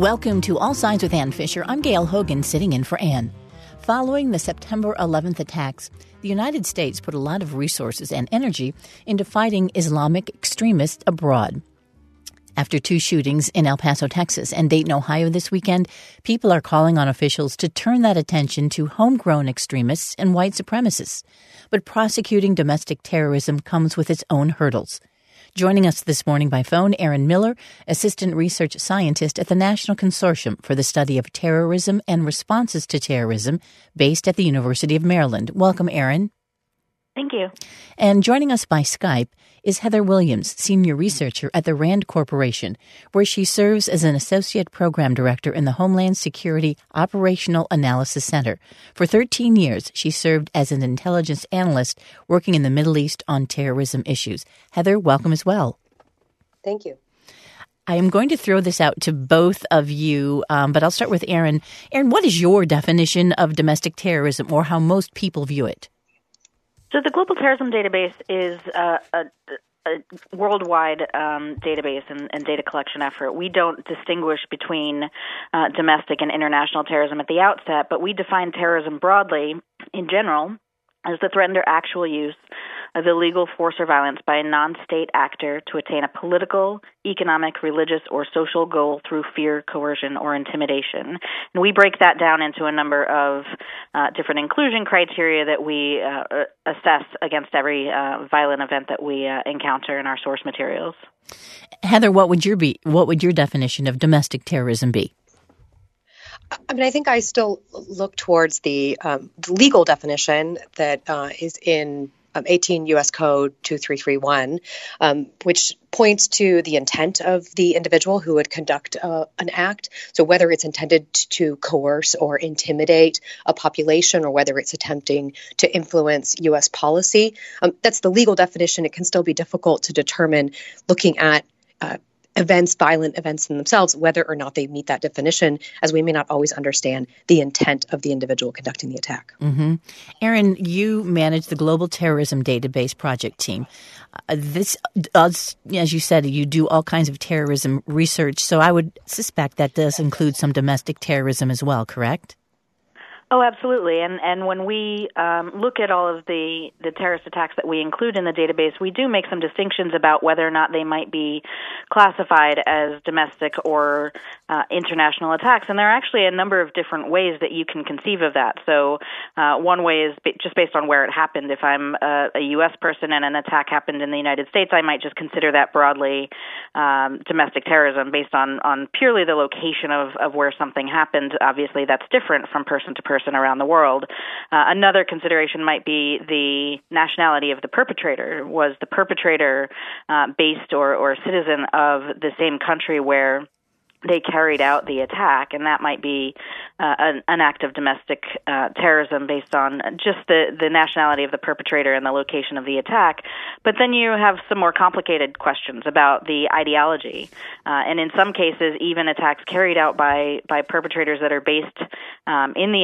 Welcome to All Sides with Ann Fisher. I'm Gail Hogan, sitting in for Ann. Following the September 11th attacks, the United States put a lot of resources and energy into fighting Islamic extremists abroad. After two shootings in El Paso, Texas, and Dayton, Ohio this weekend, people are calling on officials to turn that attention to homegrown extremists and white supremacists. But prosecuting domestic terrorism comes with its own hurdles. Joining us this morning by phone, Erin Miller, Assistant Research Scientist at the National Consortium for the Study of Terrorism and Responses to Terrorism, based at the University of Maryland. Welcome, Erin. Thank you. And joining us by Skype is Heather Williams, Senior Researcher at the RAND Corporation, where she serves as an Associate Program Director in the Homeland Security Operational Analysis Center. For 13 years, she served as an intelligence analyst working in the Middle East on terrorism issues. Heather, welcome as well. Thank you. I am going to throw this out to both of you, but I'll start with Erin. Erin, what is your definition of domestic terrorism, or how most people view it? So the Global Terrorism Database is a worldwide database and data collection effort. We don't distinguish between domestic and international terrorism at the outset, but we define terrorism broadly, in general, as the threatened or actual use of illegal force or violence by a non-state actor to attain a political, economic, religious, or social goal through fear, coercion, or intimidation. And we break that down into a number of different inclusion criteria that we assess against every violent event that we encounter in our source materials. Heather, what would your definition of domestic terrorism be? I mean, I think I still look towards the legal definition that is in 18 U.S. Code 2331, which points to the intent of the individual who would conduct an act. So whether it's intended to coerce or intimidate a population, or whether it's attempting to influence U.S. policy, that's the legal definition. It can still be difficult to determine, looking at violent events in themselves, whether or not they meet that definition, as we may not always understand the intent of the individual conducting the attack. Mm-hmm. Erin, you manage the Global Terrorism Database Project team. This does, as you said, you do all kinds of terrorism research, so I would suspect that does include some domestic terrorism as well, correct? Oh, absolutely. And when we look at all of the terrorist attacks that we include in the database, we do make some distinctions about whether or not they might be classified as domestic or international attacks. And there are actually a number of different ways that you can conceive of that. So one way is just based on where it happened. If I'm a U.S. person and an attack happened in the United States, I might just consider that broadly domestic terrorism based on purely the location of where something happened. Obviously, that's different from person to person around the world. Another consideration might be the nationality of the perpetrator. Was the perpetrator based or citizen of the same country where they carried out the attack? And that might be an act of domestic terrorism based on just the nationality of the perpetrator and the location of the attack. But then you have some more complicated questions about the ideology. And in some cases, even attacks carried out by perpetrators that are based in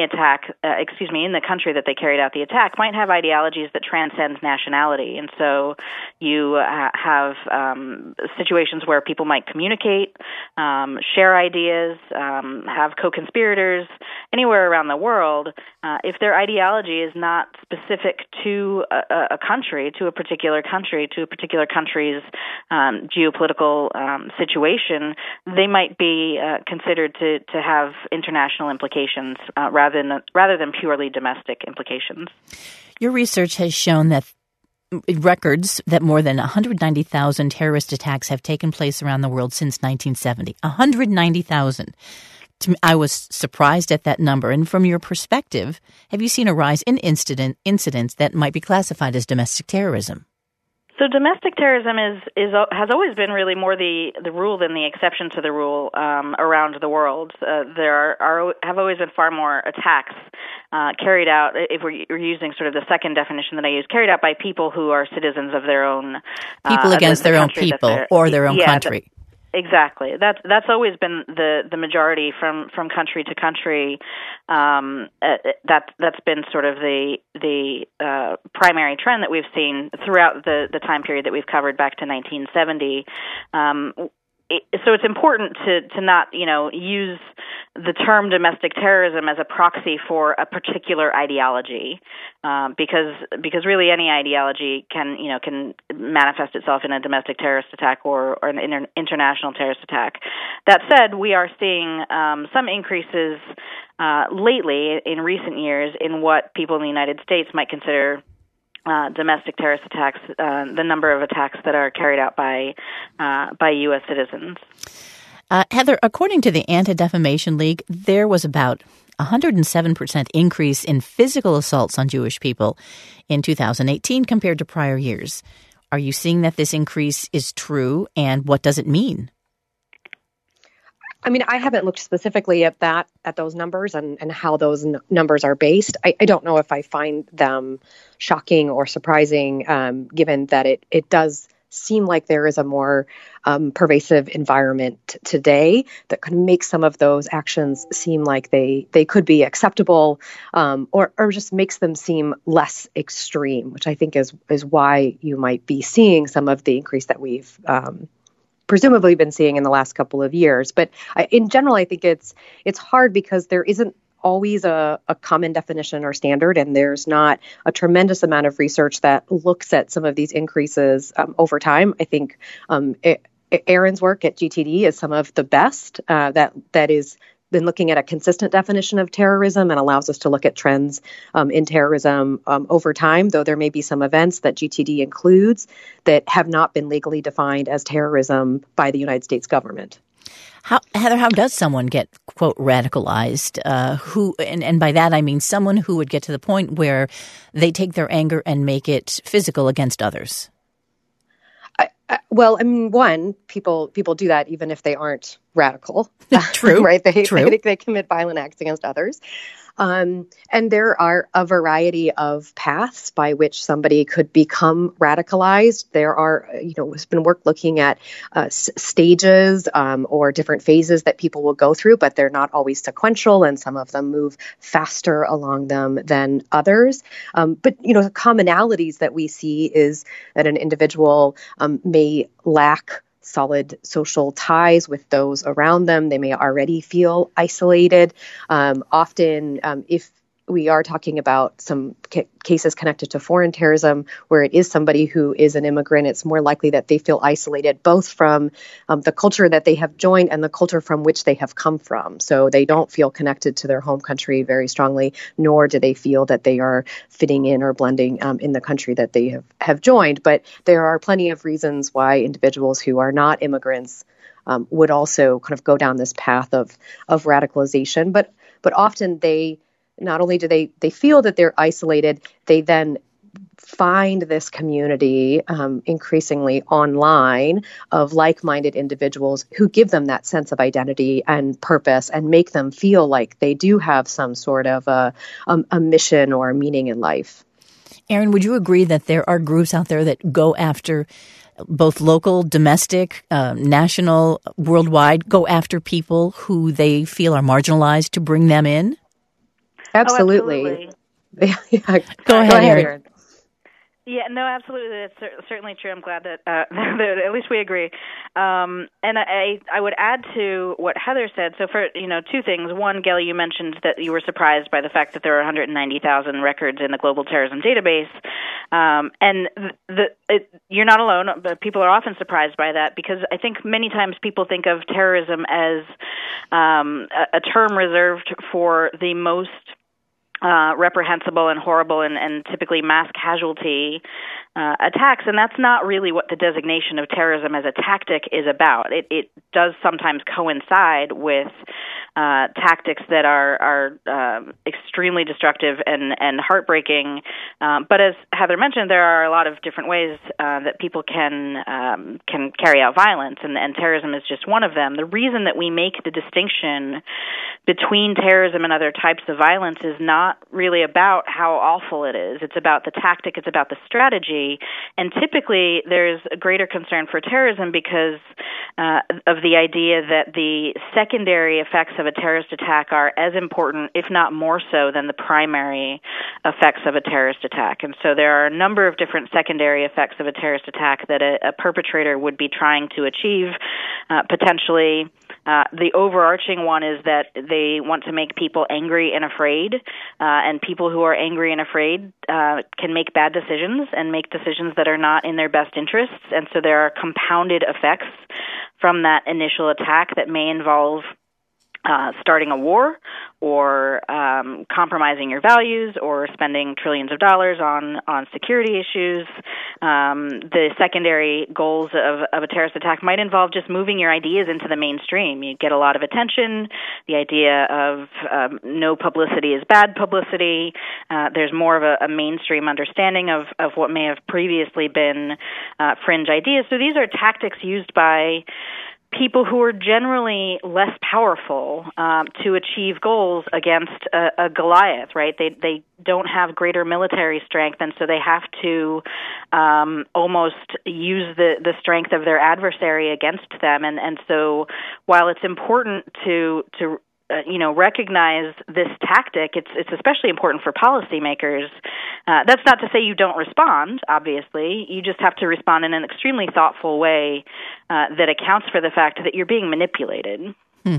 the country that they carried out the attack might have ideologies that transcend nationality. And so you have situations where people might communicate, share ideas, have co-conspirators anywhere around the world. If their ideology is not specific to a country, to a particular country's geopolitical situation, they might be considered to have international implications rather than purely domestic implications. Your research has shown that records that more than 190,000 terrorist attacks have taken place around the world since 1970. 190,000. I was surprised at that number. And from your perspective, have you seen a rise in incidents that might be classified as domestic terrorism? So domestic terrorism has always been really more the rule than the exception to the rule around the world. There have always been far more attacks carried out, if we're using sort of the second definition that I use, carried out by people who are citizens of their own people against their own people or their own country. Exactly. That's always been the majority from country to country. That's been sort of the primary trend that we've seen throughout the time period that we've covered back to 1970. so it's important to not use the term domestic terrorism as a proxy for a particular ideology, because really any ideology can manifest itself in a domestic terrorist attack or an international terrorist attack. That said, we are seeing some increases lately in recent years in what people in the United States might consider domestic terrorist attacks, the number of attacks that are carried out by U.S. citizens. Heather, according to the Anti-Defamation League, there was about 107% increase in physical assaults on Jewish people in 2018 compared to prior years. Are you seeing that this increase is true, and what does it mean? I mean, I haven't looked specifically at those numbers and how those numbers are based. I don't know if I find them shocking or surprising, given that it does seem like there is a more pervasive environment today that could make some of those actions seem like they could be acceptable, or just makes them seem less extreme, which I think is why you might be seeing some of the increase that we've presumably been seeing in the last couple of years. But in general, I think it's hard because there isn't always a common definition or standard, and there's not a tremendous amount of research that looks at some of these increases over time. I think Erin's work at GTD is some of the best that is been looking at a consistent definition of terrorism and allows us to look at trends in terrorism over time, though there may be some events that GTD includes that have not been legally defined as terrorism by the United States government. Heather, how does someone get, quote, radicalized? And by that I mean someone who would get to the point where they take their anger and make it physical against others? Well, I mean, one, people do that even if they aren't radical. True. Right? True. They commit violent acts against others. And there are a variety of paths by which somebody could become radicalized. There are, there's been work looking at stages or different phases that people will go through, but they're not always sequential, and some of them move faster along them than others. But commonalities that we see is that an individual may lack solid social ties with those around them. They may already feel isolated. Often, if we are talking about some cases connected to foreign terrorism, where it is somebody who is an immigrant, it's more likely that they feel isolated both from the culture that they have joined and the culture from which they have come from. So they don't feel connected to their home country very strongly, nor do they feel that they are fitting in or blending in the country that they have joined. But there are plenty of reasons why individuals who are not immigrants would also kind of go down this path of radicalization. But often not only do they feel that they're isolated, they then find this community increasingly online of like-minded individuals who give them that sense of identity and purpose and make them feel like they do have some sort of a mission or a meaning in life. Erin, would you agree that there are groups out there that go after both local, domestic, national, worldwide, go after people who they feel are marginalized to bring them in? Absolutely. Yeah. Go ahead, Erin. Yeah, no, absolutely. That's certainly true. I'm glad that at least we agree. And I would add to what Heather said. So for two things. One, Gail, you mentioned that you were surprised by the fact that there are 190,000 records in the Global Terrorism Database, and you're not alone. But people are often surprised by that because I think many times people think of terrorism as a term reserved for the most reprehensible and horrible and typically mass casualty attacks, and that's not really what the designation of terrorism as a tactic is about. It does sometimes coincide with tactics that are extremely destructive and heartbreaking. But as Heather mentioned, there are a lot of different ways that people can carry out violence, and terrorism is just one of them. The reason that we make the distinction between terrorism and other types of violence is not really about how awful it is. It's about the tactic, it's about the strategy, and typically there's a greater concern for terrorism because of the idea that the secondary effects of a terrorist attack are as important, if not more so, than the primary effects of a terrorist attack. And so there are a number of different secondary effects of a terrorist attack that a perpetrator would be trying to achieve, potentially. The overarching one is that they want to make people angry and afraid, and people who are angry and afraid can make bad decisions and make decisions that are not in their best interests. And so there are compounded effects from that initial attack that may involve starting a war or compromising your values or spending trillions of dollars on security issues. The secondary goals of a terrorist attack might involve just moving your ideas into the mainstream. You get a lot of attention. The idea of no publicity is bad publicity. There's more of a mainstream understanding of what may have previously been fringe ideas. So these are tactics used by people who are generally less powerful to achieve goals against a Goliath, right? They don't have greater military strength, and so they have to almost use the strength of their adversary against them. And so while it's important to recognize this tactic, it's especially important for policymakers. That's not to say you don't respond, obviously. You just have to respond in an extremely thoughtful way that accounts for the fact that you're being manipulated.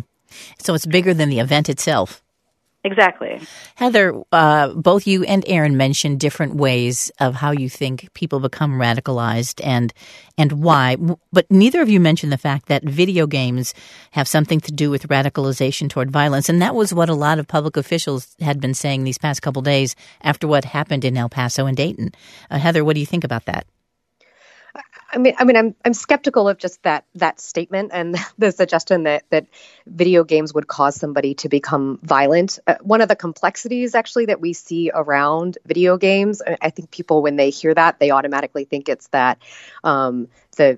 So it's bigger than the event itself. Exactly. Heather, both you and Aaron mentioned different ways of how you think people become radicalized and why, but neither of you mentioned the fact that video games have something to do with radicalization toward violence, and that was what a lot of public officials had been saying these past couple days after what happened in El Paso and Dayton. Heather, what do you think about that? I mean, I'm skeptical of just that statement and the suggestion that video games would cause somebody to become violent. One of the complexities, actually, that we see around video games, I think people, when they hear that, they automatically think it's that the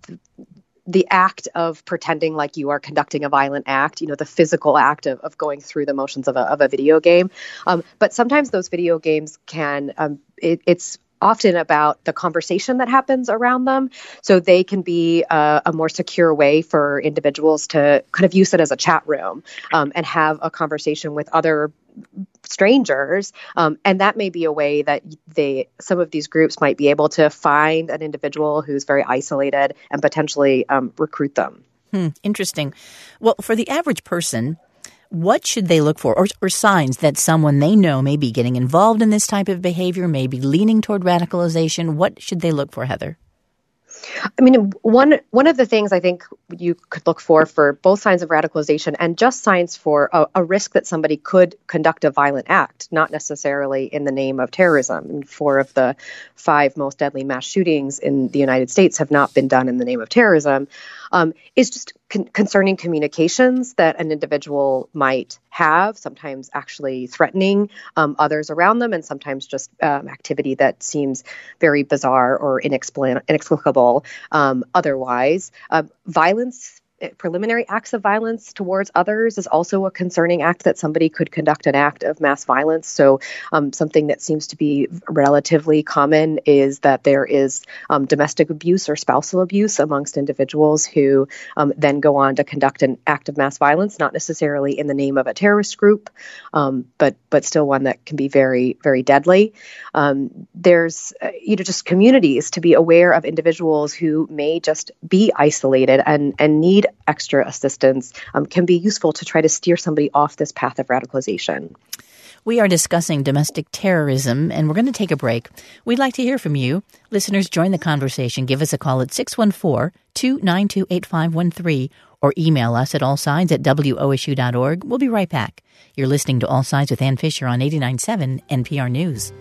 act of pretending like you are conducting a violent act, the physical act of going through the motions of a video game. But sometimes those video games can, it's often about the conversation that happens around them. So they can be a more secure way for individuals to kind of use it as a chat room and have a conversation with other strangers. And that may be a way that some of these groups might be able to find an individual who's very isolated and potentially recruit them. Interesting. Well, for the average person, what should they look for, or signs that someone they know may be getting involved in this type of behavior, may be leaning toward radicalization? What should they look for, Heather? I mean, one of the things I think you could look for both signs of radicalization and just signs for a risk that somebody could conduct a violent act, not necessarily in the name of terrorism. And 4 of the 5 most deadly mass shootings in the United States have not been done in the name of terrorism, is just concerning communications that an individual might have, sometimes actually threatening others around them, and sometimes just activity that seems very bizarre or inexplicable otherwise. Violence, preliminary acts of violence towards others is also a concerning act, that somebody could conduct an act of mass violence. So something that seems to be relatively common is that there is domestic abuse or spousal abuse amongst individuals who then go on to conduct an act of mass violence, not necessarily in the name of a terrorist group, but still one that can be very, very deadly. There's just communities to be aware of individuals who may just be isolated and need extra assistance can be useful to try to steer somebody off this path of radicalization. We are discussing domestic terrorism, and we're going to take a break. We'd like to hear from you. Listeners, join the conversation. Give us a call at 614-292-8513 or email us at allsides@wosu.org. We'll be right back. You're listening to All Sides with Ann Fisher on 89.7 NPR News.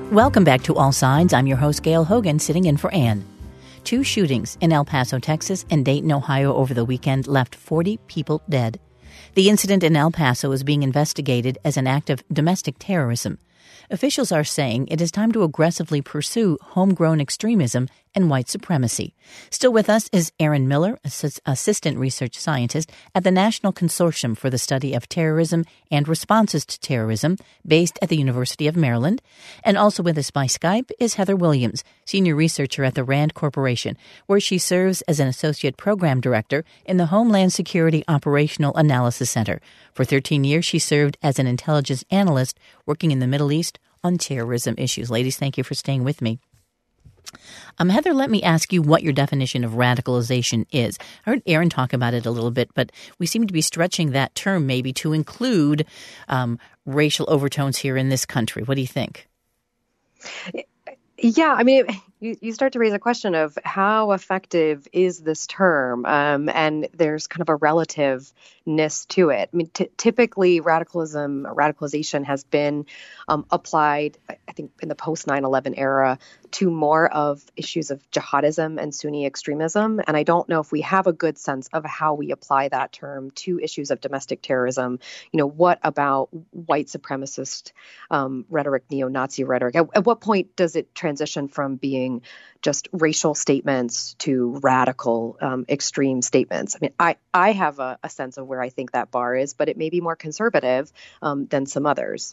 Welcome back to All Sides. I'm your host, Gail Hogan, sitting in for Ann. 2 shootings in El Paso, Texas, and Dayton, Ohio over the weekend left 40 people dead. The incident in El Paso is being investigated as an act of domestic terrorism. Officials are saying it is time to aggressively pursue homegrown extremism and white supremacy. Still with us is Erin Miller, assistant research scientist at the National Consortium for the Study of Terrorism and Responses to Terrorism, based at the University of Maryland. And also with us by Skype is Heather Williams, senior researcher at the RAND Corporation, where she serves as an associate program director in the Homeland Security Operational Analysis Center. For 13 years, she served as an intelligence analyst working in the Middle East on terrorism issues. Ladies, thank you for staying with me. Heather, let me ask you what your definition of radicalization is. I heard Erin talk about it a little bit, but we seem to be stretching that term maybe to include racial overtones here in this country. What do you think? Yeah, I mean, you start to raise a question of how effective is this term, and there's kind of a relativeness to it. I mean, typically radicalization has been applied, I think, in the post 9/11 era to more of issues of jihadism and Sunni extremism. And I don't know if we have a good sense of how we apply that term to issues of domestic terrorism. What about white supremacist rhetoric, neo-Nazi rhetoric? At what point does it transition from being just racial statements to radical extreme statements? I mean, I have a sense of where I think that bar is, but it may be more conservative than some others.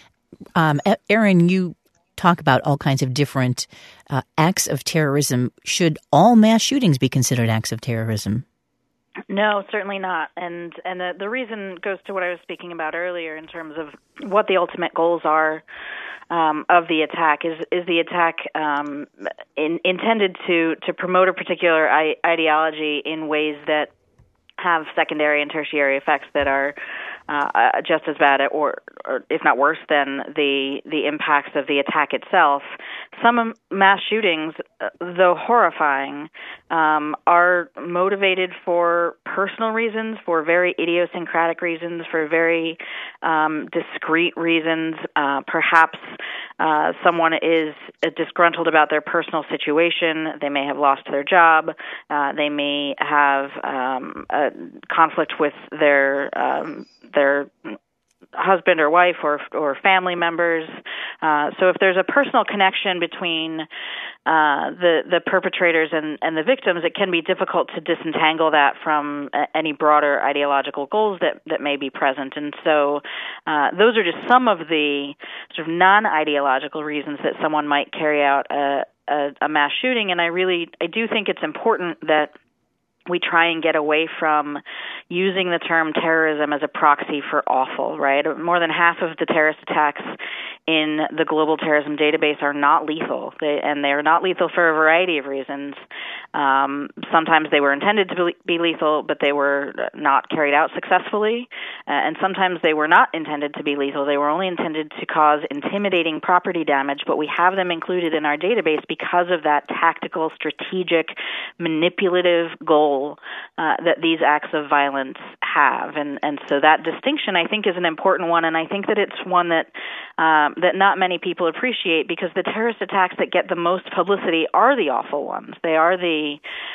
Erin, you talk about all kinds of different acts of terrorism. Should all mass shootings be considered acts of terrorism? No, certainly not. And the reason goes to what I was speaking about earlier in terms of what the ultimate goals are of the attack. Is the attack intended to promote a particular ideology in ways that have secondary and tertiary effects that are just as bad or if not worse than the impacts of the attack itself? Some mass shootings, though horrifying, are motivated for personal reasons, for very idiosyncratic reasons, for very discrete reasons. Perhaps someone is disgruntled about their personal situation. They may have lost their job. They may have a conflict with their husband or wife or family members. So if there's a personal connection between the perpetrators and the victims, it can be difficult to disentangle that from any broader ideological goals that may be present. And so those are just some of the sort of non-ideological reasons that someone might carry out a mass shooting. And I do think it's important that we try and get away from using the term terrorism as a proxy for awful, right? More than half of the terrorist attacks in the global terrorism database are not lethal, and they're not lethal for a variety of reasons. Sometimes they were intended to be lethal, but they were not carried out successfully, and sometimes they were not intended to be lethal. They were only intended to cause intimidating property damage, but we have them included in our database because of that tactical, strategic, manipulative goal that these acts of violence have. And so that distinction, I think, is an important one, and I think that it's one that not many people appreciate, because the terrorist attacks that get the most publicity are the awful ones. They are the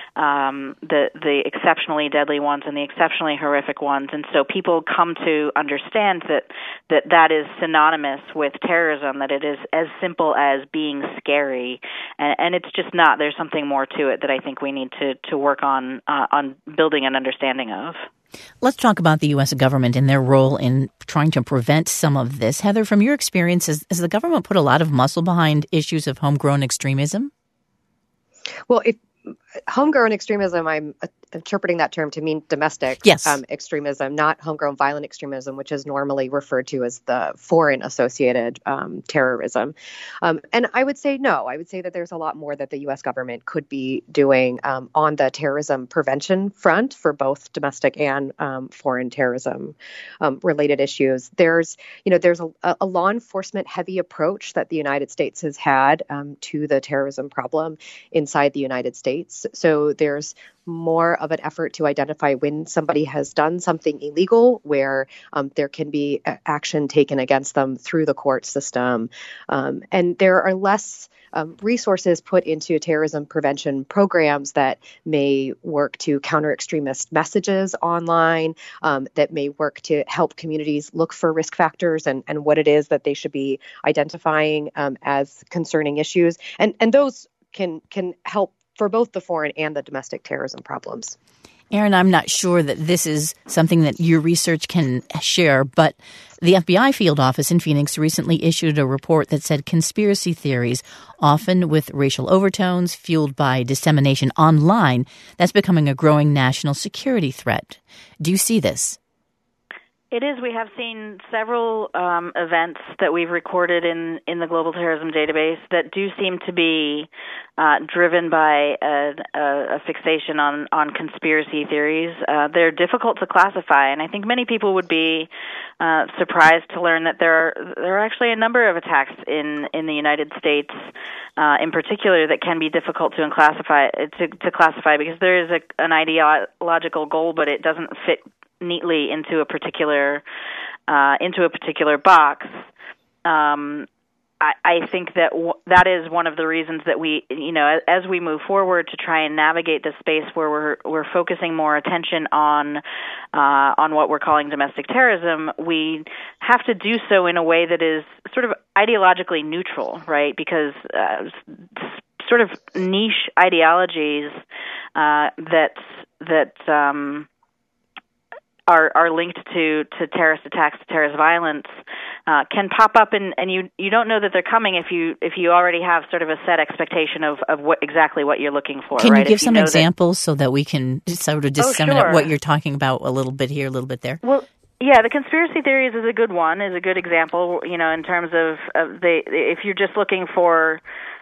exceptionally deadly ones and the exceptionally horrific ones. And so people come to understand that is synonymous with terrorism, that it is as simple as being scary. And it's just not. There's something more to it that I think we need to work on building an understanding of. Let's talk about the U.S. government and their role in trying to prevent some of this. Heather, from your experience, has the government put a lot of muscle behind issues of homegrown extremism? Well, homegrown extremism, I'm interpreting that term to mean domestic extremism, not homegrown violent extremism, which is normally referred to as the foreign associated terrorism. And I would say no. I would say that there's a lot more that the U.S. government could be doing on the terrorism prevention front for both domestic and foreign terrorism related issues. There's a law enforcement heavy approach that the United States has had to the terrorism problem inside the United States. So there's more of an effort to identify when somebody has done something illegal, where there can be action taken against them through the court system. And there are less resources put into terrorism prevention programs that may work to counter extremist messages online, that may work to help communities look for risk factors and what it is that they should be identifying as concerning issues. And those can help for both the foreign and the domestic terrorism problems. Erin, I'm not sure that this is something that your research can share, but the FBI field office in Phoenix recently issued a report that said conspiracy theories, often with racial overtones fueled by dissemination online, that's becoming a growing national security threat. Do you see this? It is. We have seen several events that we've recorded in the Global Terrorism Database that do seem to be driven by a fixation on conspiracy theories. They're difficult to classify, and I think many people would be surprised to learn that there are actually a number of attacks in the United States, in particular, that can be difficult to classify because there is an ideological goal, but it doesn't fit neatly into a particular box. I think that that is one of the reasons that we, as we move forward to try and navigate this space where we're focusing more attention on what we're calling domestic terrorism, we have to do so in a way that is sort of ideologically neutral, right? Because sort of niche ideologies that are linked to terrorist attacks, to terrorist violence, can pop up, and you don't know that they're coming if you already have sort of a set expectation of exactly what you're looking for. Can right? you give some examples so that we can sort of disseminate sure. what you're talking about a little bit here, a little bit there? Well, yeah, the conspiracy theories is a good one, is a good example. In terms of if you're just looking for,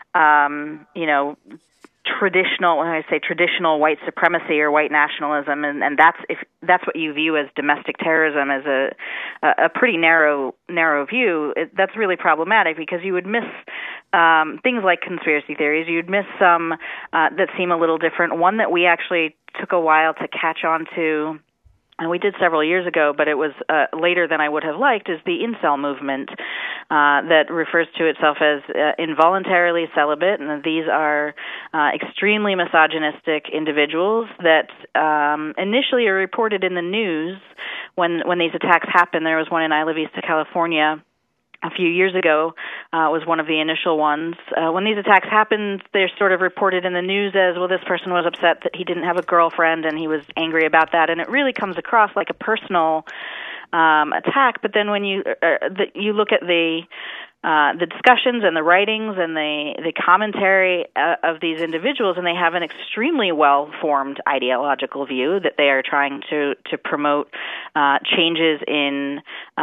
traditional, when I say traditional white supremacy or white nationalism, and that's what you view as domestic terrorism, as a pretty narrow view, that's really problematic because you would miss things like conspiracy theories. You'd miss some that seem a little different. One that we actually took a while to catch on to, and we did several years ago, but it was later than I would have liked, is the incel movement that refers to itself as involuntarily celibate. And these are extremely misogynistic individuals that initially are reported in the news when these attacks happen. There was one in Isla Vista, California, a few years ago, was one of the initial ones. When these attacks happened, they're sort of reported in the news as, well, this person was upset that he didn't have a girlfriend and he was angry about that. And it really comes across like a personal attack. But then when you look at the discussions and the writings and the commentary of these individuals, and they have an extremely well-formed ideological view that they are trying to promote changes in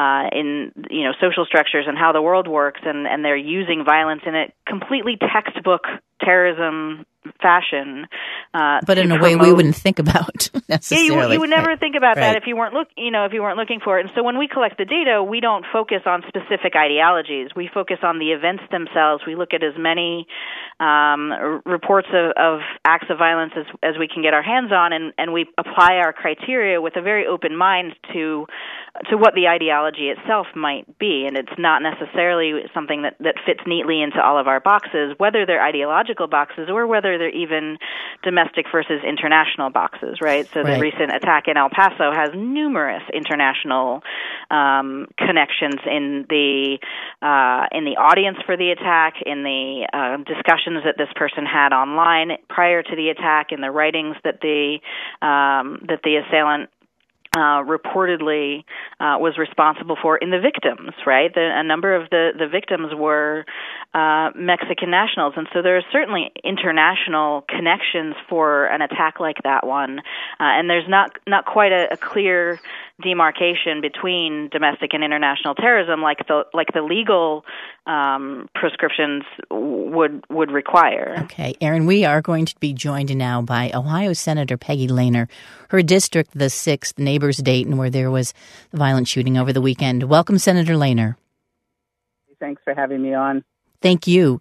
social structures and how the world works, and they're using violence in a completely textbook terrorism fashion. But in a way we wouldn't think about necessarily. Yeah, you would never think about right. that if you weren't looking for it. And so when we collect the data, we don't focus on specific ideologies. We focus on the events themselves. We look at as many reports of acts of violence as we can get our hands on, and we apply our criteria with a very open mind to what the ideology itself might be. And it's not necessarily something that fits neatly into all of our boxes, whether they're ideological boxes or whether they're even domestic versus international boxes, right? So the recent attack in El Paso has numerous international connections in the audience for the attack, in the discussions that this person had online prior to the attack, in the writings that the assailant reportedly was responsible for, in the victims, right? A number of the victims were Mexican nationals, and so there are certainly international connections for an attack like that one, and there's not quite a clear demarcation between domestic and international terrorism like the legal prescriptions would require. Okay, Erin, we are going to be joined now by Ohio Senator Peggy Lehner. Her district, the 6th, neighbors Dayton, where there was the violent shooting over the weekend. Welcome, Senator Lehner. Thanks for having me on. Thank you.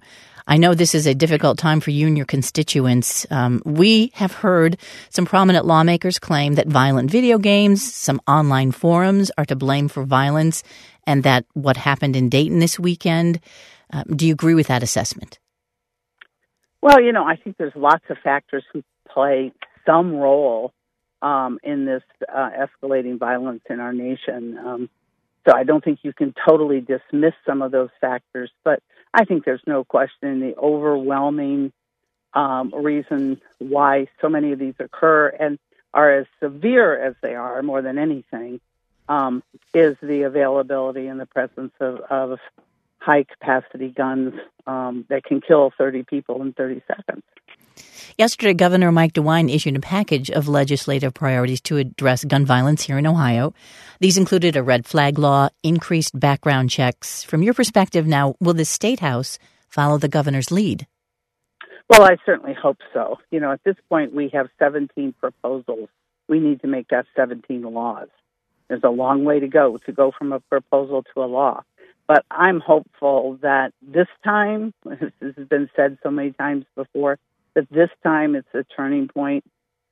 I know this is a difficult time for you and your constituents. We have heard some prominent lawmakers claim that violent video games, some online forums are to blame for violence, and that what happened in Dayton this weekend. Do you agree with that assessment? Well, I think there's lots of factors who play some role in this escalating violence in our nation. So I don't think you can totally dismiss some of those factors, but I think there's no question the overwhelming reason why so many of these occur and are as severe as they are, more than anything, is the availability and the presence of high-capacity guns that can kill 30 people in 30 seconds. Yesterday, Governor Mike DeWine issued a package of legislative priorities to address gun violence here in Ohio. These included a red flag law, increased background checks. From your perspective now, will the State House follow the governor's lead? Well, I certainly hope so. At this point, we have 17 proposals. We need to make that 17 laws. There's a long way to go from a proposal to a law. But I'm hopeful that this time, this has been said so many times before, that this time it's a turning point.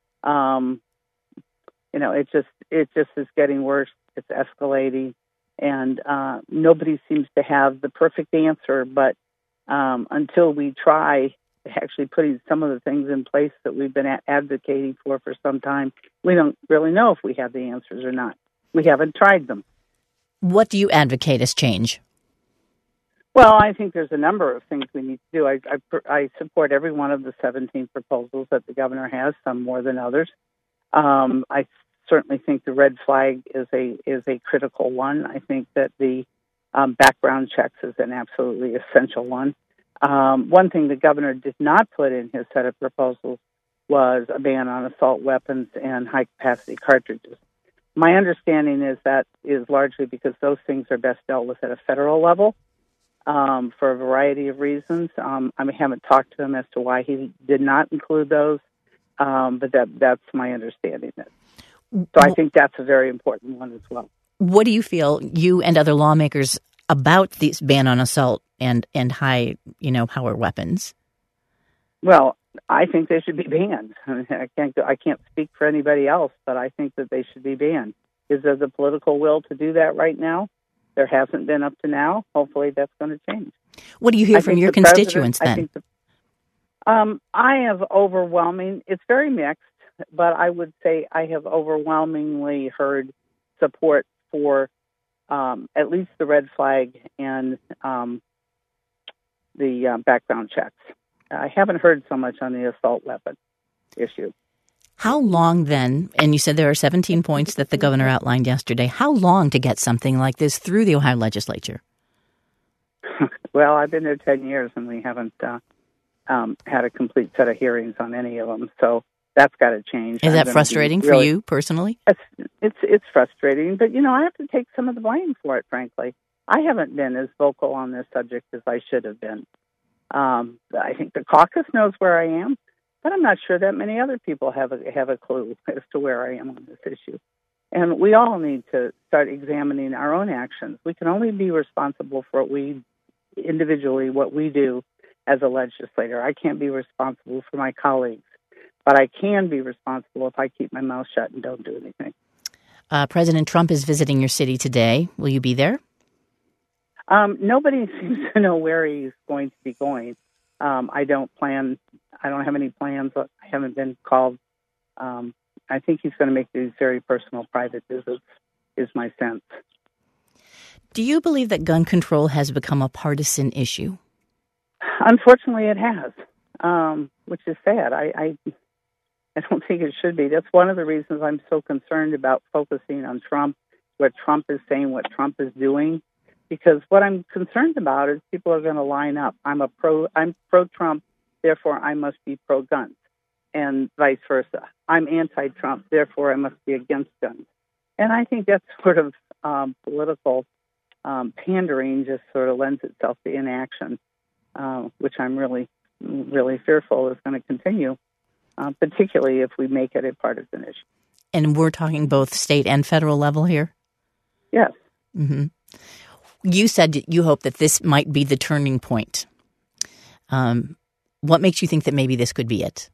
It just is getting worse. It's escalating, and nobody seems to have the perfect answer. But until we try actually putting some of the things in place that we've been advocating for some time, we don't really know if we have the answers or not. We haven't tried them. What do you advocate as change? Well, I think there's a number of things we need to do. I support every one of the 17 proposals that the governor has, some more than others. I certainly think the red flag is a critical one. I think that the background checks is an absolutely essential one. One thing the governor did not put in his set of proposals was a ban on assault weapons and high-capacity cartridges. My understanding is that is largely because those things are best dealt with at a federal level. For a variety of reasons. I haven't talked to him as to why he did not include those, but that's my understanding. So I think that's a very important one as well. What do you feel, you and other lawmakers, about this ban on assault and high, power weapons? Well, I think they should be banned. I can't speak for anybody else, but I think that they should be banned. Is there the political will to do that right now? There hasn't been up to now. Hopefully that's going to change. What do you hear from your constituents then? I have overwhelming, it's very mixed, but I would say I have overwhelmingly heard support for at least the red flag and the background checks. I haven't heard so much on the assault weapon issue. How long then, and you said there are 17 points that the governor outlined yesterday, how long to get something like this through the Ohio legislature? Well, I've been there 10 years and we haven't had a complete set of hearings on any of them, so that's got to change. Is that frustrating for you personally? It's frustrating, but, I have to take some of the blame for it, frankly. I haven't been as vocal on this subject as I should have been. I think the caucus knows where I am. But I'm not sure that many other people have a clue as to where I am on this issue. And we all need to start examining our own actions. We can only be responsible for what we do as a legislator. I can't be responsible for my colleagues, but I can be responsible if I keep my mouth shut and don't do anything. President Trump is visiting your city today. Will you be there? Nobody seems to know where he's going to be going. I don't have any plans. I haven't been called. I think he's going to make these very personal, private visits, is my sense. Do you believe that gun control has become a partisan issue? Unfortunately, it has, which is sad. I don't think it should be. That's one of the reasons I'm so concerned about focusing on Trump, what Trump is saying, what Trump is doing. Because what I'm concerned about is people are going to line up. I'm pro-Trump, therefore I must be pro-guns, and vice versa. I'm anti-Trump, therefore I must be against guns. And I think that sort of political pandering just sort of lends itself to inaction, which I'm really, really fearful is going to continue, particularly if we make it a partisan issue. And we're talking both state and federal level here? Yes. Mm-hmm. You said you hope that this might be the turning point. What makes you think that maybe this could be it?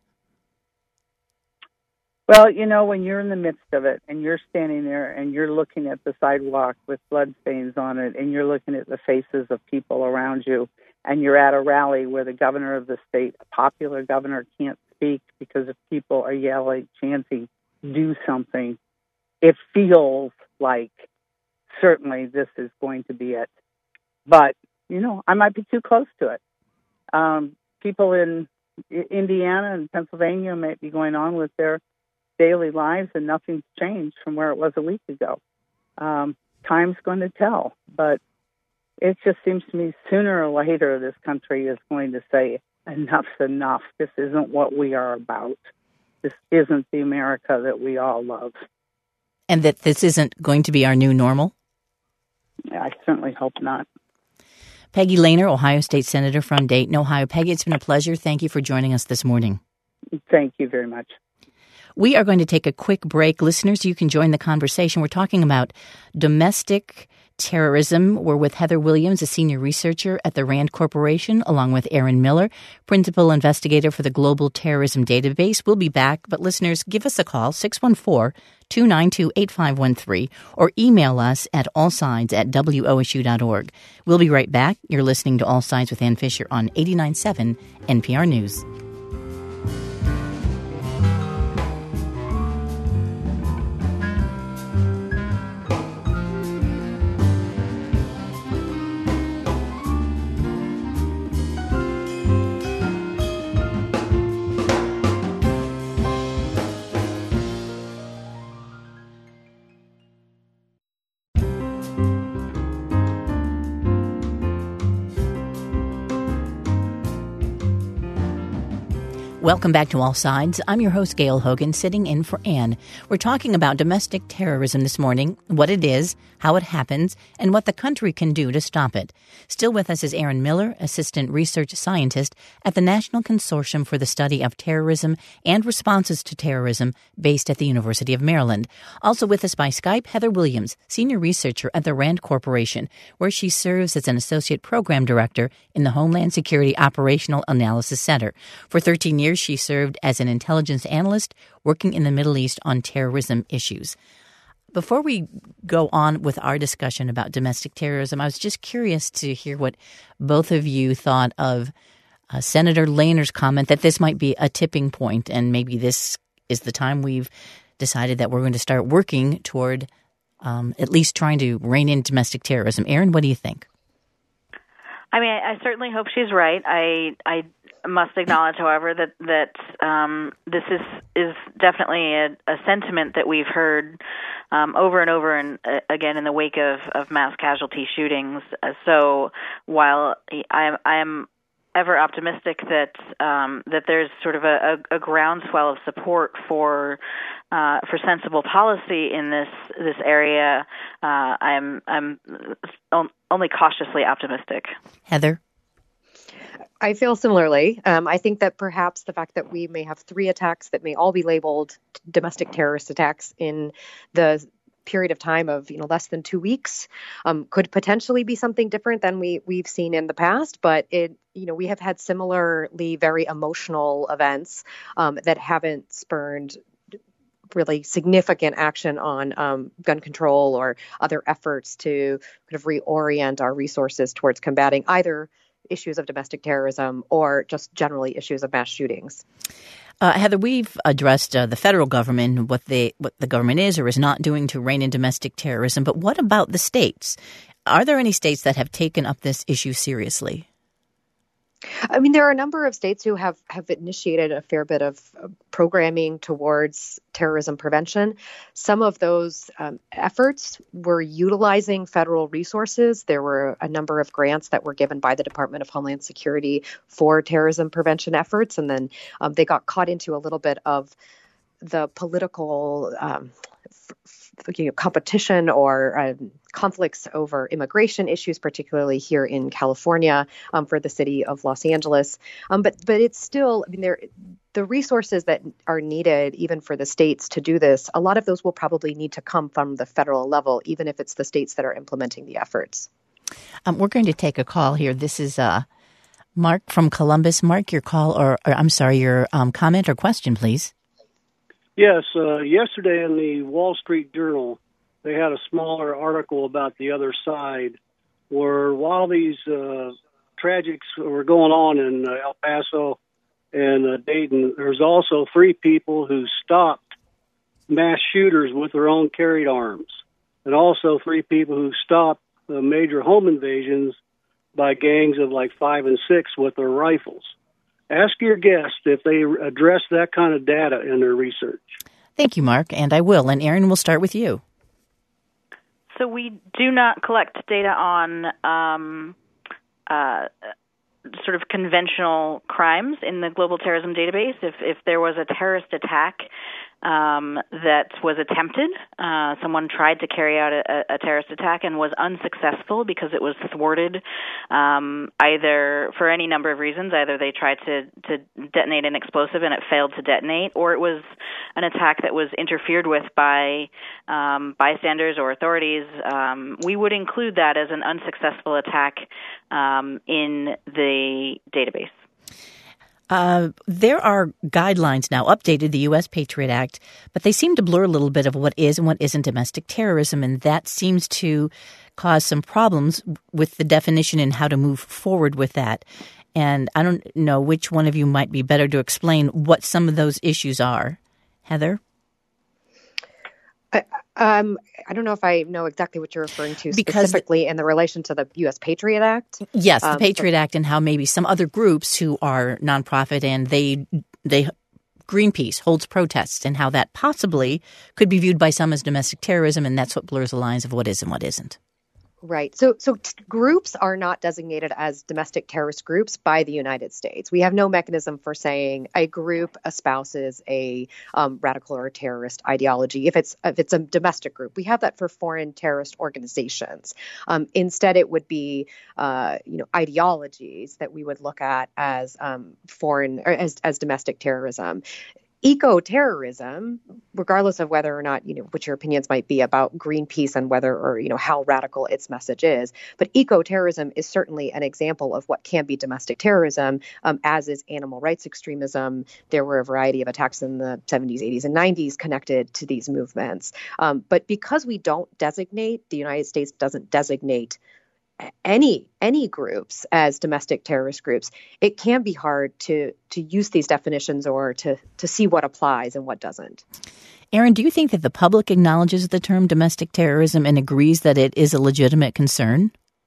Well, when you're in the midst of it and you're standing there and you're looking at the sidewalk with blood stains on it and you're looking at the faces of people around you and you're at a rally where the governor of the state, a popular governor, can't speak because if people are yelling, chanting, do something, it feels like certainly this is going to be it. But, I might be too close to it. People in Indiana and Pennsylvania might be going on with their daily lives and nothing's changed from where it was a week ago. Time's going to tell, but it just seems to me sooner or later this country is going to say enough's enough. This isn't what we are about. This isn't the America that we all love. And that this isn't going to be our new normal? I certainly hope not. Peggy Lehner, Ohio State Senator from Dayton, Ohio. Peggy, it's been a pleasure. Thank you for joining us this morning. Thank you very much. We are going to take a quick break. Listeners, you can join the conversation. We're talking about domestic terrorism. We're with Heather Williams, a senior researcher at the RAND Corporation, along with Aaron Miller, principal investigator for the Global Terrorism Database. We'll be back, but listeners, give us a call, 614-292-8513, or email us at allsides@wosu.org. We'll be right back. You're listening to All Sides with Ann Fisher on 89.7 NPR News. Welcome back to All Sides. I'm your host, Gail Hogan, sitting in for Ann. We're talking about domestic terrorism this morning, what it is, how it happens, and what the country can do to stop it. Still with us is Aaron Miller, Assistant Research Scientist at the National Consortium for the Study of Terrorism and Responses to Terrorism, based at the University of Maryland. Also with us by Skype, Heather Williams, Senior Researcher at the RAND Corporation, where she serves as an Associate Program Director in the Homeland Security Operational Analysis Center. For 13 years, she served as an intelligence analyst working in the Middle East on terrorism issues. Before we go on with our discussion about domestic terrorism, I was just curious to hear what both of you thought of Senator Lehner's comment that this might be a tipping point, and maybe this is the time we've decided that we're going to start working toward at least trying to rein in domestic terrorism. Aaron, what do you think? I mean, I certainly hope she's right. I must acknowledge, however, that this is definitely a sentiment that we've heard over and over and again in the wake of mass casualty shootings. So while I am ever optimistic that there's sort of a groundswell of support for sensible policy in this area, I'm only cautiously optimistic. Heather? I feel similarly. I think that perhaps the fact that we may have 3 attacks that may all be labeled domestic terrorist attacks in the period of time of less than 2 weeks could potentially be something different than we've seen in the past. But we have had similarly very emotional events that haven't spurned really significant action on gun control or other efforts to kind of reorient our resources towards combating either issues of domestic terrorism or just generally issues of mass shootings. Heather, we've addressed the federal government, what the government is or is not doing to rein in domestic terrorism. But what about the states? Are there any states that have taken up this issue seriously? I mean, there are a number of states who have initiated a fair bit of programming towards terrorism prevention. Some of those efforts were utilizing federal resources. There were a number of grants that were given by the Department of Homeland Security for terrorism prevention efforts, and then they got caught into a little bit of the political competition or conflicts over immigration issues, particularly here in California for the city of Los Angeles. But it's still, the resources that are needed even for the states to do this, a lot of those will probably need to come from the federal level, even if it's the states that are implementing the efforts. We're going to take a call here. This is Mark from Columbus. Mark, your call, or I'm sorry, your comment or question, please. Yes, yesterday in the Wall Street Journal, they had a smaller article about the other side, where while these tragics were going on in El Paso and Dayton, there's also 3 people who stopped mass shooters with their own carried arms, and also 3 people who stopped major home invasions by gangs of like 5 and 6 with their rifles. Ask your guests if they address that kind of data in their research. Thank you, Mark, and I will. And Erin, we'll start with you. So we do not collect data on sort of conventional crimes in the Global Terrorism Database. If there was a terrorist attack that was attempted, someone tried to carry out a terrorist attack and was unsuccessful because it was thwarted, either for any number of reasons. Either they tried to detonate an explosive and it failed to detonate, or it was an attack that was interfered with by bystanders or authorities. We would include that as an unsuccessful attack in the database. There are guidelines now, updated, the U.S. Patriot Act, but they seem to blur a little bit of what is and what isn't domestic terrorism, and that seems to cause some problems with the definition and how to move forward with that. And I don't know which one of you might be better to explain what some of those issues are. Heather? I don't know if I know exactly what you're referring to specifically in the relation to the U.S. Patriot Act. Yes, the Patriot Act, and how maybe some other groups who are nonprofit and they Greenpeace holds protests, and how that possibly could be viewed by some as domestic terrorism, and that's what blurs the lines of what is and what isn't. Right. So groups are not designated as domestic terrorist groups by the United States. We have no mechanism for saying a group espouses a radical or terrorist ideology if it's a domestic group. We have that for foreign terrorist organizations. Instead, it would be ideologies that we would look at as foreign or as domestic terrorism. Eco-terrorism, regardless of whether or not, what your opinions might be about Greenpeace and whether or, how radical its message is. But eco-terrorism is certainly an example of what can be domestic terrorism, as is animal rights extremism. There were a variety of attacks in the 70s, 80s, and 90s connected to these movements. But because we don't designate, the United States doesn't designate any groups as domestic terrorist groups, it can be hard to use these definitions or to see what applies and what doesn't. Erin, do you think that the public acknowledges the term domestic terrorism and agrees that it is a legitimate concern?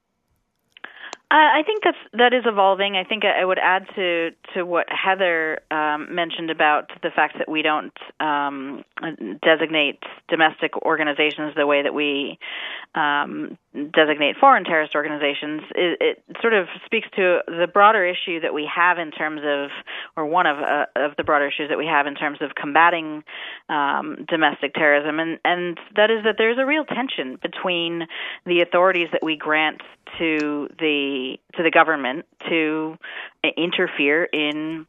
I think that is evolving. I think I would add to what Heather mentioned about the fact that we don't designate domestic organizations the way that we designate foreign terrorist organizations. It sort of speaks to the broader issue that we have in terms of, or one of the broader issues that we have in terms of combating domestic terrorism, and that is that there's a real tension between the authorities that we grant to the government to interfere in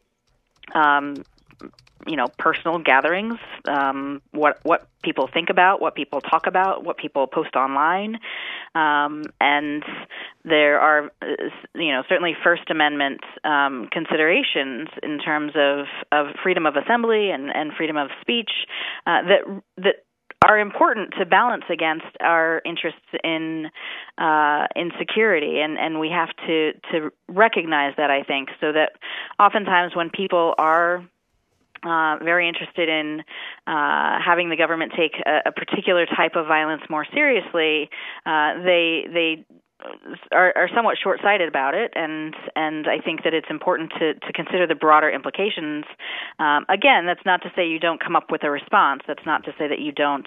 personal gatherings, what people think about, what people talk about, what people post online, and there are certainly First Amendment considerations in terms of freedom of assembly and freedom of speech that are important to balance against our interests in security, and we have to recognize that, I think, so that oftentimes when people are very interested in having the government take a particular type of violence more seriously, they are somewhat short-sighted about it, and I think that it's important to consider the broader implications. Again, that's not to say you don't come up with a response. That's not to say that you don't,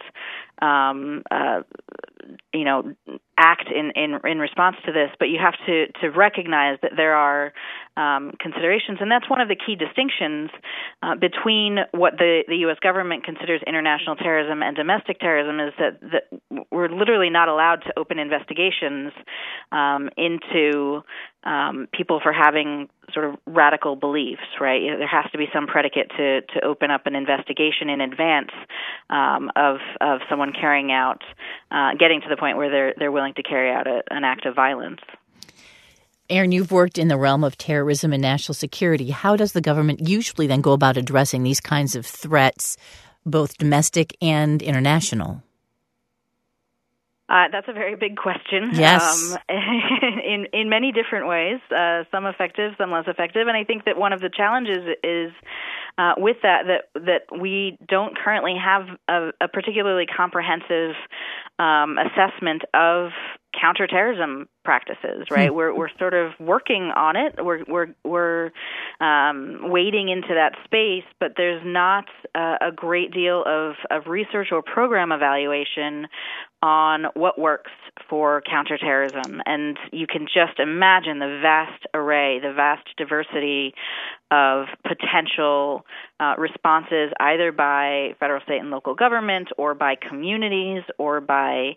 act in response to this. But you have to recognize that there are considerations, and that's one of the key distinctions between what the U.S. government considers international terrorism and domestic terrorism is that we're literally not allowed to open investigations into people for having sort of radical beliefs, right? There has to be some predicate to open up an investigation in advance of someone carrying out, getting to the point where they're willing to carry out an act of violence. Aaron, you've worked in the realm of terrorism and national security. How does the government usually then go about addressing these kinds of threats, both domestic and international? That's a very big question. Yes. In many different ways, some effective, some less effective. And I think that one of the challenges is with that we don't currently have a particularly comprehensive assessment of counterterrorism practices, right? We're sort of working on it. We're wading into that space, but there's not a great deal of research or program evaluation on what works for counterterrorism. And you can just imagine the vast array, the vast diversity of potential responses either by federal, state, and local government or by communities or by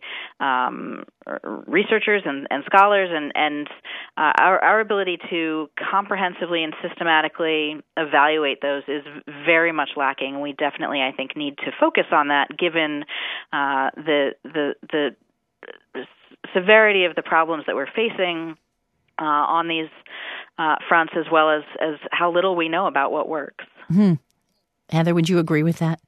researchers and scholars. And our ability to comprehensively and systematically evaluate those is very much lacking. We definitely, I think, need to focus on that given the severity of the problems that we're facing on these fronts, as well as how little we know about what works. Mm-hmm. Heather, would you agree with that?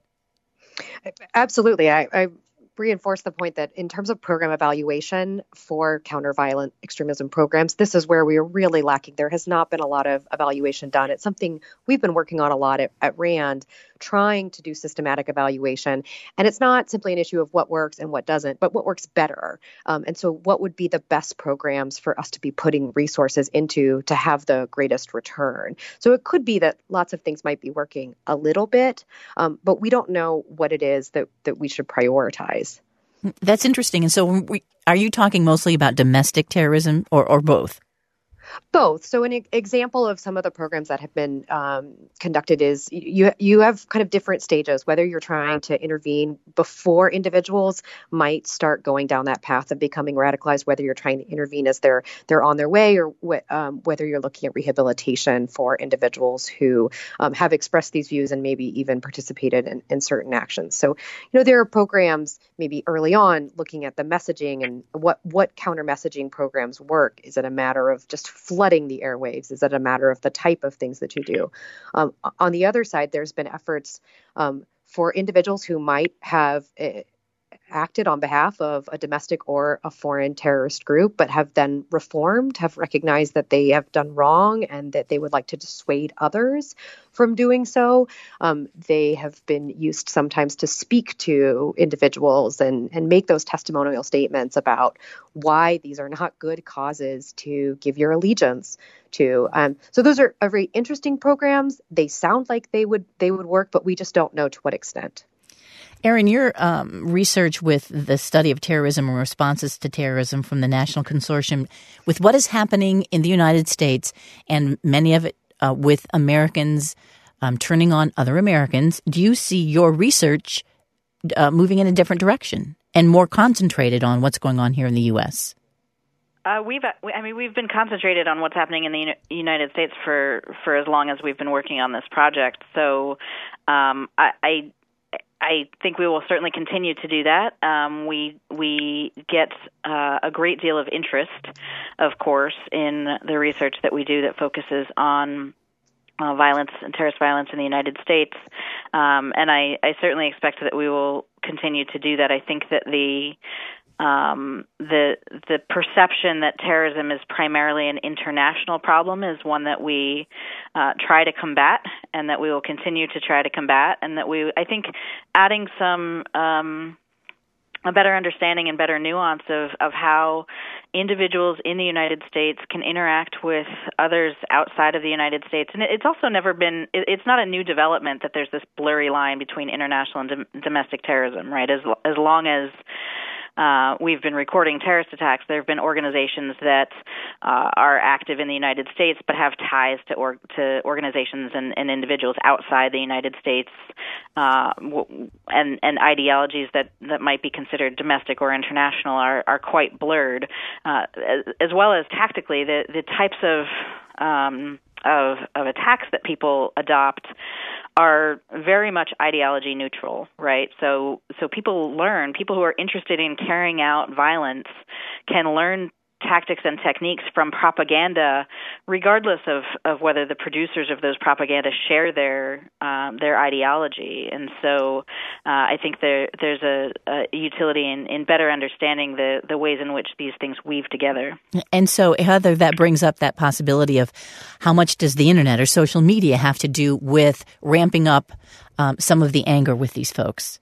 Absolutely. I reinforce the point that in terms of program evaluation for counter-violent extremism programs, this is where we are really lacking. There has not been a lot of evaluation done. It's something we've been working on a lot at RAND, trying to do systematic evaluation. And it's not simply an issue of what works and what doesn't, but what works better. And so what would be the best programs for us to be putting resources into to have the greatest return? So it could be that lots of things might be working a little bit, but we don't know what it is that we should prioritize. That's interesting. And so are you talking mostly about domestic terrorism or both? Both. So an example of some of the programs that have been conducted is you have kind of different stages, whether you're trying to intervene before individuals might start going down that path of becoming radicalized, whether you're trying to intervene as they're on their way, or whether you're looking at rehabilitation for individuals who have expressed these views and maybe even participated in certain actions. So, there are programs maybe early on looking at the messaging and what counter messaging programs work. Is it a matter of just flooding the airwaves? Is it a matter of the type of things that you do? On the other side, there's been efforts for individuals who might have acted on behalf of a domestic or a foreign terrorist group, but have then reformed, have recognized that they have done wrong and that they would like to dissuade others from doing so. They have been used sometimes to speak to individuals and make those testimonial statements about why these are not good causes to give your allegiance to. So those are very interesting programs. They sound like they would work, but we just don't know to what extent. Aaron, your research with the study of terrorism and responses to terrorism from the National Consortium, with what is happening in the United States and many of it with Americans turning on other Americans, do you see your research moving in a different direction and more concentrated on what's going on here in the U.S.? We've been concentrated on what's happening in the United States for as long as we've been working on this project. So I think we will certainly continue to do that. We get a great deal of interest, of course, in the research that we do that focuses on violence and terrorist violence in the United States. And I certainly expect that we will continue to do that. I think that the perception that terrorism is primarily an international problem is one that we try to combat, and that we will continue to try to combat, and that I think adding some a better understanding and better nuance of how individuals in the United States can interact with others outside of the United States. And it's also never been, it's not a new development that there's this blurry line between international and domestic terrorism, right? As long as we've been recording terrorist attacks, there have been organizations that are active in the United States but have ties to organizations and individuals outside the United States, and ideologies that might be considered domestic or international are quite blurred, as well as tactically the types of attacks that people adopt are very much ideology neutral, right? So people who are interested in carrying out violence can learn tactics and techniques from propaganda, regardless of whether the producers of those propaganda share their ideology. And so I think there's a utility in better understanding the ways in which these things weave together. And so, Heather, that brings up that possibility of how much does the internet or social media have to do with ramping up some of the anger with these folks?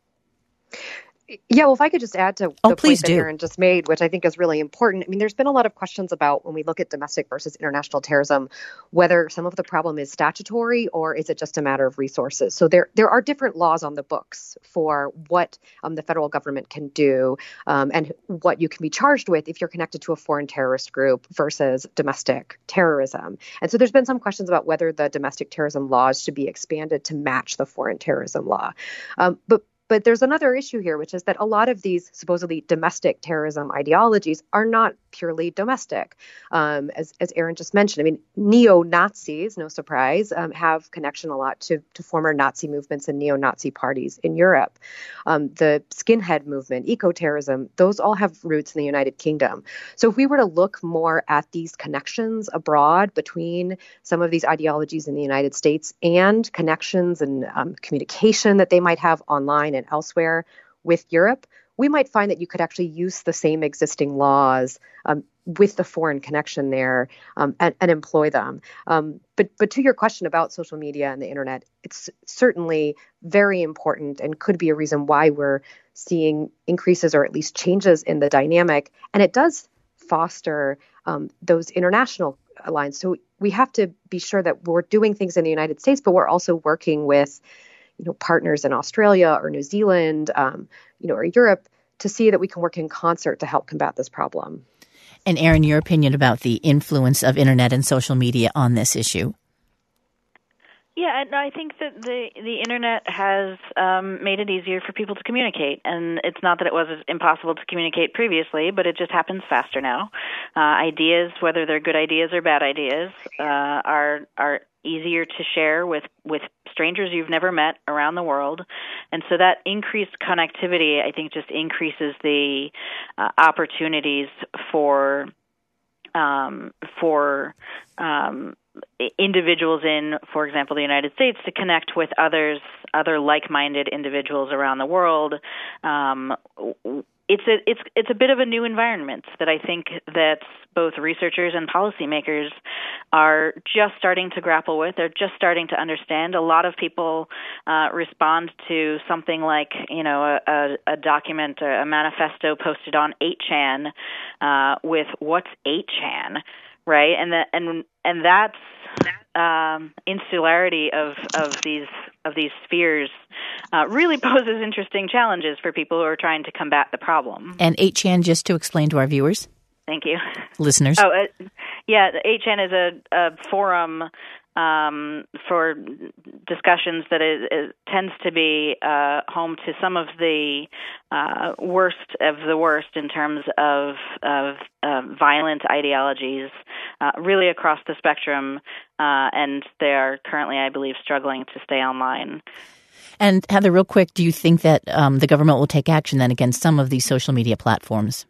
Yeah, well, if I could just add to the point that do. Erin just made, which I think is really important. I mean, there's been a lot of questions about when we look at domestic versus international terrorism, whether some of the problem is statutory or is it just a matter of resources. So there are different laws on the books for what the federal government can do and what you can be charged with if you're connected to a foreign terrorist group versus domestic terrorism. And so there's been some questions about whether the domestic terrorism laws should be expanded to match the foreign terrorism law. But there's another issue here, which is that a lot of these supposedly domestic terrorism ideologies are not purely domestic. As Erin just mentioned, I mean, neo-Nazis, no surprise, have connection a lot to former Nazi movements and neo-Nazi parties in Europe. The skinhead movement, eco-terrorism, those all have roots in the United Kingdom. So if we were to look more at these connections abroad between some of these ideologies in the United States and connections and communication that they might have online and elsewhere with Europe, we might find that you could actually use the same existing laws with the foreign connection there and employ them. But to your question about social media and the internet, it's certainly very important and could be a reason why we're seeing increases or at least changes in the dynamic. And it does foster those international lines. So we have to be sure that we're doing things in the United States, but we're also working with partners in Australia or New Zealand, or Europe to see that we can work in concert to help combat this problem. And Erin, your opinion about the influence of internet and social media on this issue? Yeah, and I think that the internet has made it easier for people to communicate, and it's not that it was impossible to communicate previously, but it just happens faster now. Ideas, whether they're good ideas or bad ideas, are easier to share with strangers you've never met around the world. And so that increased connectivity, I think, just increases the opportunities for individuals in, for example, the United States to connect with other like-minded individuals around the world. It's a bit of a new environment that I think that both researchers and policymakers are just starting to grapple with. They're just starting to understand. A lot of people respond to something like, a document or a manifesto posted on 8chan with "What's 8chan?" right? And that's insularity of these spheres really poses interesting challenges for people who are trying to combat the problem. And 8chan, just to explain to our viewers. Thank you. Listeners. Oh, yeah, 8chan is a forum for discussions that it tends to be home to some of the worst of the worst in terms of violent ideologies, really across the spectrum, and they are currently, I believe, struggling to stay online. And Heather, real quick, do you think that the government will take action then against some of these social media platforms?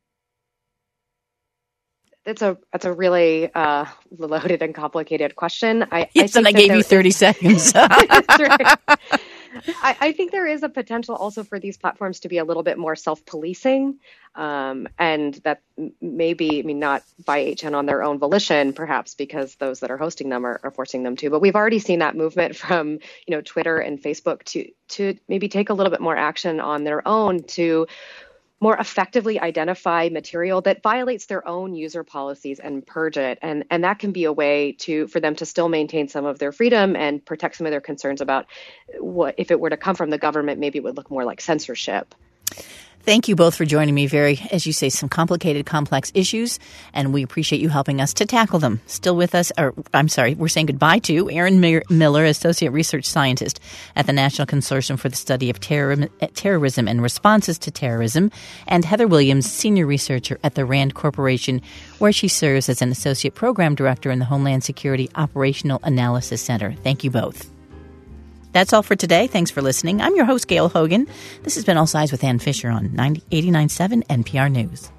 It's a really loaded and complicated question. I gave you 30 seconds. That's right. I think there is a potential also for these platforms to be a little bit more self-policing, and that maybe, not by 8chan on their own volition, perhaps because those that are hosting them are forcing them to. But we've already seen that movement from Twitter and Facebook to maybe take a little bit more action on their own to more effectively identify material that violates their own user policies and purge it. And that can be a way for them to still maintain some of their freedom and protect some of their concerns about what, if it were to come from the government, maybe it would look more like censorship. Thank you both for joining me. Very, as you say, some complicated, complex issues, and we appreciate you helping us to tackle them. Still with us, we're saying goodbye to Erin Miller, Associate Research Scientist at the National Consortium for the Study of Terrorism and Responses to Terrorism, and Heather Williams, Senior Researcher at the RAND Corporation, where she serves as an Associate Program Director in the Homeland Security Operational Analysis Center. Thank you both. That's all for today. Thanks for listening. I'm your host, Gail Hogan. This has been All Sides with Ann Fisher on 89.7 NPR News.